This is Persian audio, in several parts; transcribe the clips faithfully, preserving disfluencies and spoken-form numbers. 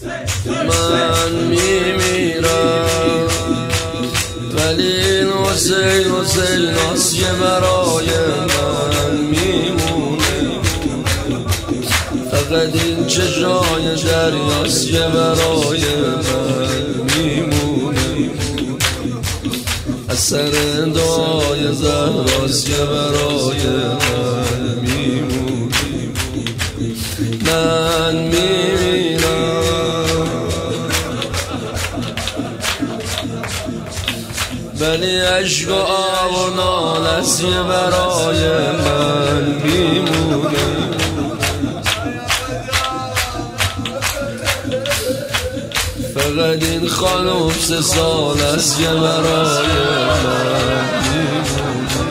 من میمیرم ولی این حسین حسین است که برای من میمونه. فقط این چشای دریاست که برای من میمونه. اثر دعای زهراست که برای من میمونه. من میمیرم ولی عشق و آب و نالست که برای من میمونه. فقط این خانم سه سال است که برای من میمونه.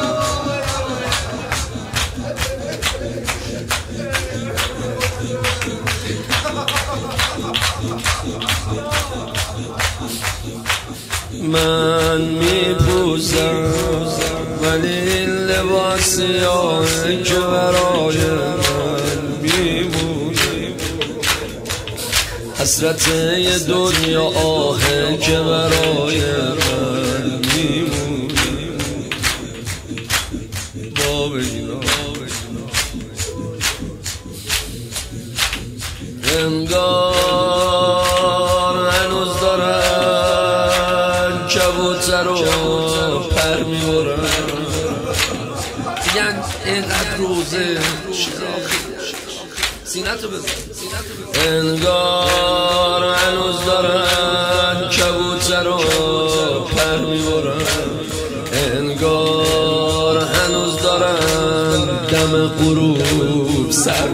من میپوزم ولی این لباس سیاهه که برای من میمونه. حسرت یه دنیا آهه که برای من میمونه. با بگینا انگار هنوز دارن کبوتر رو پر میبرن. میگن اینقدر روزه سینتو بزن. انگار هنوز دارن کبوتر رو پر میبرن. انگار هنوز دارن دم غروب سر.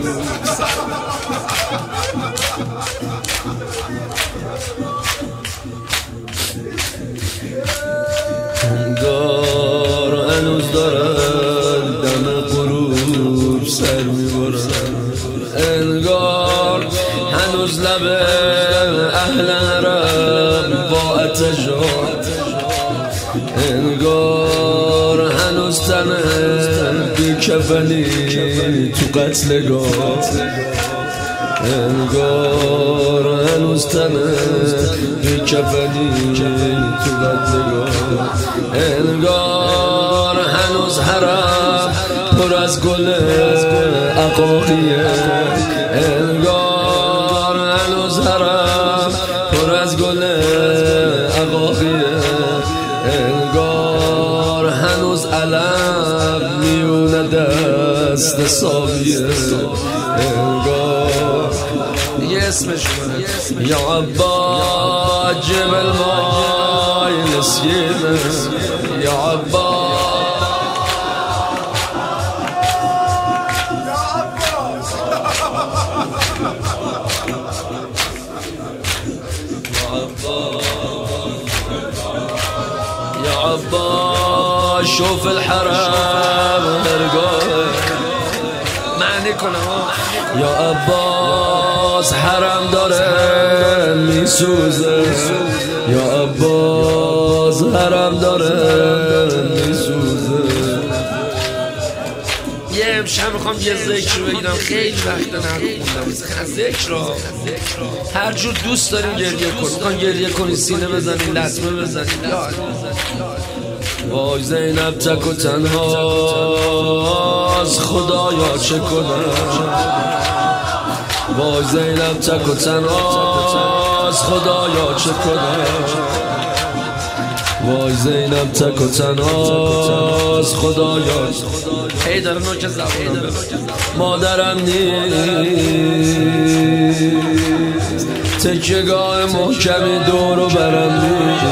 انگار هنوز دارن دم غروب سر میبرن. انگار هنوز لب اهل حرم با اتجاه. انگار هنوز تنه بی کفنی تو قتلگاه. انگار هنوز تنه بی کفنی تو قتلگاه. انگار هنوز حرم پر از گل عقاقیه. انگار هنوز حرم پر از گل عقاقیه. انگار هنوز علم میونه دست صابیه. انگار یه اسمش یا عبا جب المای نسیمه. یا عبا يا عباس شوف الحرم هرقوه معنی کنم. یا عباس حرم داره میسوزه. یا عباس حرم داره میسوزه. یه امشب میخوام یه ذکر بگیرم. خیلی وقت نخوندم از ذکر را. هر جور دوست داریم گریه کنیم. میخوان گریه کنی سینه بزنیم لطمه بزنیم. وای زینب تک و تنهاست خدایا چه کنم. وای زینب تک و تنهاست خدایا چه کنم. وای زینب تک و تنهاست خدایا. ای در نوک زبانم مادرم نیست. تکیه‌گاه محکمی دور و برم نیست.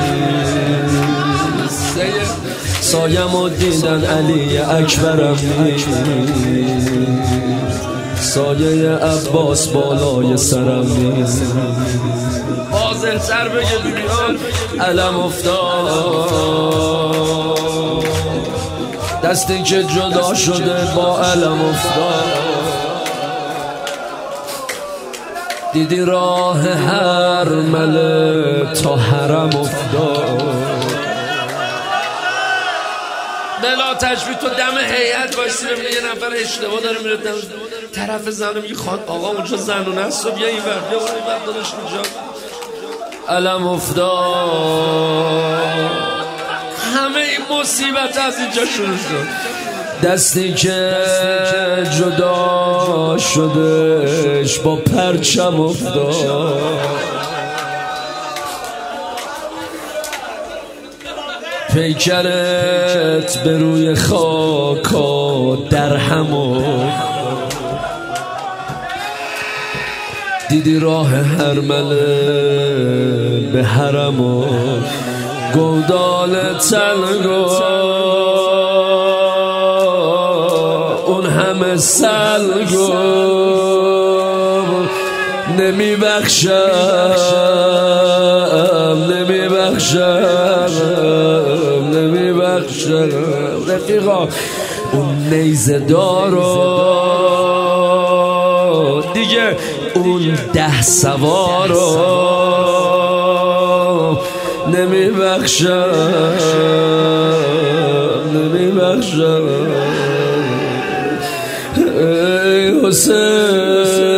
سایم و دیدن علی اکبرم نیست. سایه عباس بالای سرم نیست. واضح تر بگه بیان علم افتاد. دستی که جدا شده با علم افتاد. دیدی راه هر مله تا حرم افتاد. بلا تشبیه تو دم هیئت وایسی ببینی یه نفر اشتباه داره میره دم طرف زنو میگه خان آقا اونجا زنونه است و بیا این ور بیا این ور داداش اونجا علم افتاد. همه این مصیبت از اینجا شروع شد. دستی که جدا شدش با پرچم افتاد. پیکرت به روی خاکا در هم افتاد. دیدی راه هرمله به حرم و گودال تلگو اون همه سلگو نمی بخشم نمی بخشم نمی بخشم رفیقا اون نیزه دارو دیگه اون ده سوارو نمی بخشم نمی بخشم ای حسین